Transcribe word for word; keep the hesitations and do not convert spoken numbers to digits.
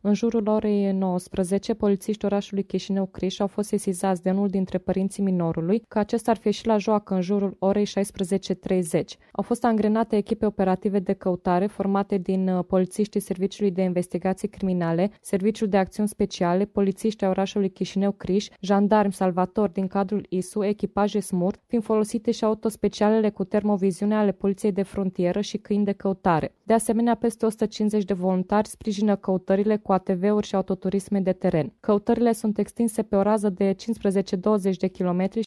În jurul orei nouăsprezece, polițiștii orașului Chișinău-Criș au fost sesizați de unul dintre părinții minorului că acesta ar fi ieșit la joacă în jurul orei șaisprezece treizeci. Au fost angrenate echipe operative de căutare formate din polițiștii Serviciului de Investigații Criminale, Serviciul de Acțiuni Speciale, polițiștii orașului Chișinău-Criș, jandarmi salvatori din cadrul I S U, echipaje SMURT, fiind folosite și autospecialele cu termoviziune ale Poliției de Frontieră și câini de căutare. De asemenea, peste o sută cincizeci de voluntari sprijină căutările cu A T V-uri și autoturisme de teren. Căutările sunt extinse pe o rază de cincisprezece douăzeci de kilometri